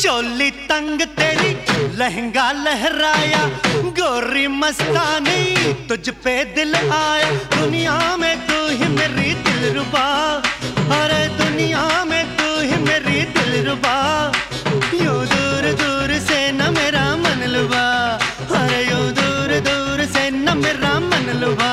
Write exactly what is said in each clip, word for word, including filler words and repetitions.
चोली तंग तेरी लहंगा लहराया, गोरी मस्तानी तुझ पे दिल आया। दुनिया में तू ही मेरी दिलरुबा, अरे दुनिया में तू ही मेरी दिलरुबा। यूं दूर दूर से न मेरा मन लुभा, अरे यूं दूर दूर से न मेरा मन लुभा।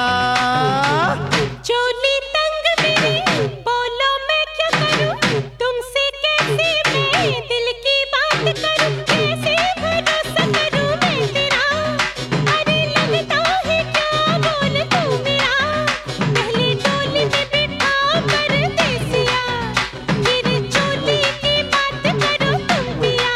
चोली तंग मेरी बोलो मैं क्या करूं, तुमसे कैसे मैं दिल की बात करूं, कैसे भरोसा करूं मैं तेरा। अरे लगता है क्या बोल तू मेरा, पहले डोली में बिठा परदेसिया, फिर चोली की बात करो तुम पिया।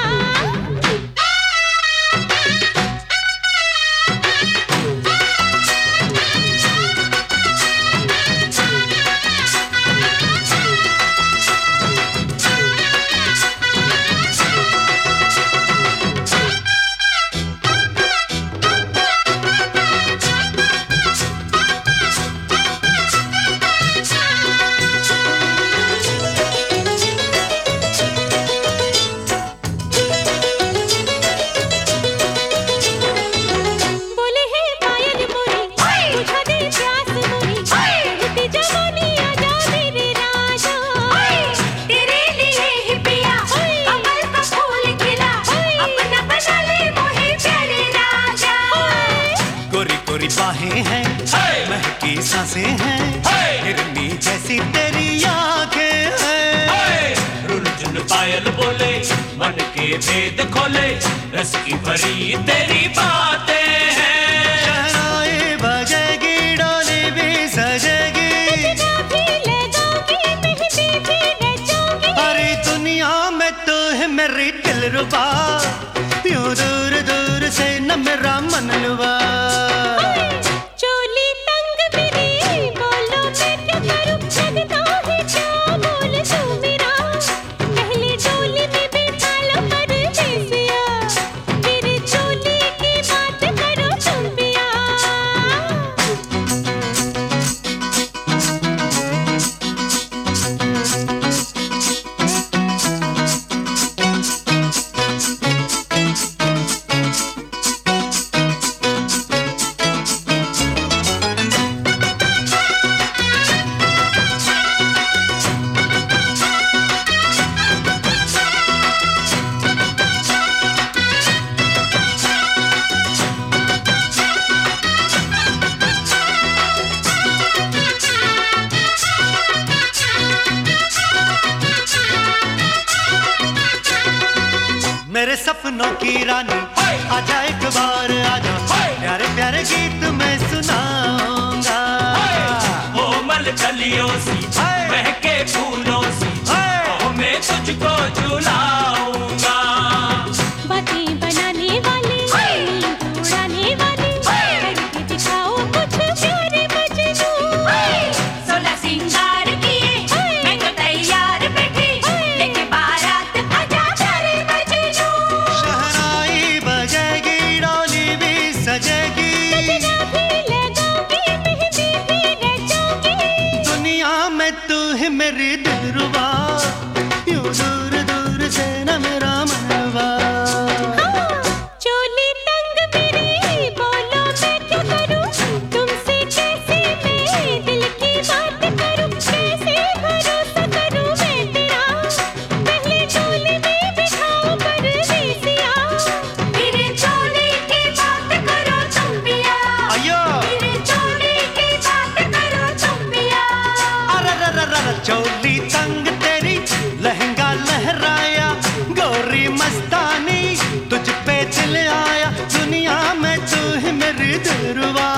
बाहें हैं, महकी सांसें हैं, हिरनी जैसी तेरी आंखें हैं। रुनझुन पायल बोले मन के भेद खोले, रस की भरी तेरी बातें हैं। शहनाई बजेगी डोली भी सजेगी, अरे दुनिया में तू है मेरी दिलरुबा, यूं दूर दूर से न मेरा मन लुभा। मेरे सपनों की रानी आजा एक बार आजा, प्यारे प्यारे गीत मैं सुनाऊंगा। कोमल कलियों सी महके फूलों सी मैं तुझको झुलाऊंगा। बातें बनाने वाली नींद उड़ाने वाली, करके दिखाओ कुछ प्यारे मजनू। सोलह सिंगार किए मैं तो तैयार बैठी, लेके बारात आजा प्यारे मजनू। शहनाई बजेगी डोली भी सजेगी, सजना भी लगाऊंगी मेहंदी भी रचाऊंगी। दुनिया में तू है मेरी दिलरुबा, यूं दूर दूर से न मेरा मनवा। चोली तंग मेरी बोलो मैं क्या करूं, तुमसे कैसे मैं दिल की बात करूं, कैसे भरोसा करूं मैं तेरा। पहले डोली में बिठाओ परदेसिया, फिर चोली की बात करो तुम पिया। अयो फिर चोली की बात करो तुम पिया। अरे चोली तंग तेरी लहंगा लहराया, गोरी मस्तानी तुझ पे दिल आया। दुनिया में तू ही मेरी दिलरुबा।